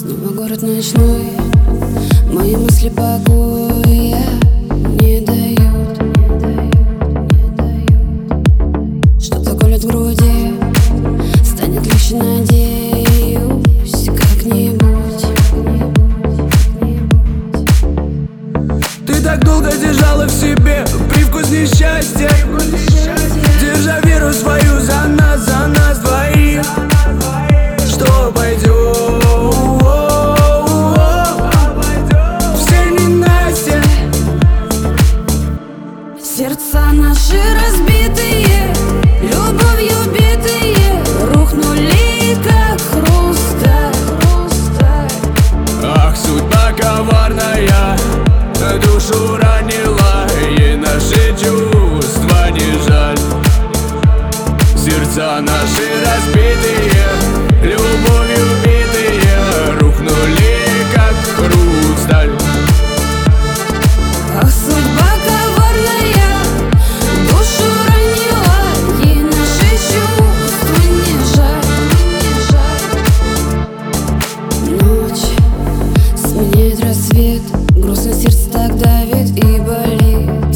Снова город ночной, мои мысли покоя не дают. Что-то колет в груди, станет легче, надеюсь, как-нибудь. Ты так долго держала в себе привкус несчастья, держа веру свою за нас двоих. Что пойдет? Сердца наши разбитые, любовью битые, рухнули, как хрусталь. Ах, судьба коварная, душу ранила, ей наши чувства не жаль. Сердца наши разбитые, любовью битые, рухнули, как хрусталь. Ах, судьба коварная, душу ранила, ей наши чувства не жаль. Ночь сменяет рассвет, грустно сердце так давит и болит.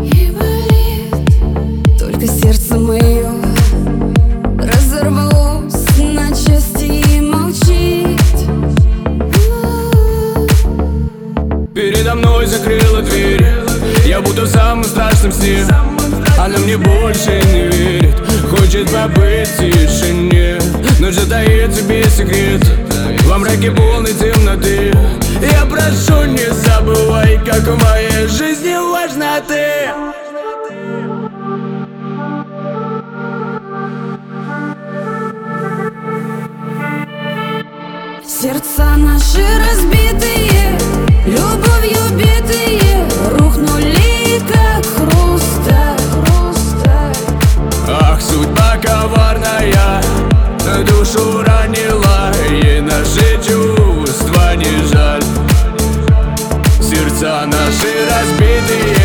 Только сердце мое разорвалось на части и молчит. Передо мной закрыла дверь, я будто в самом страшном сне. Она мне больше не верит, хочет побыть в тишине, но же таит себе секрет во мраке полной темноты. Я прошу, не забывай, как в моей жизни важна ты. Сердца наши разбитые, любовью битые, рухнули, как хрусталь. Ах, судьба коварная, душу ранила, ей наши чувства не жаль. Сердца наши разбитые,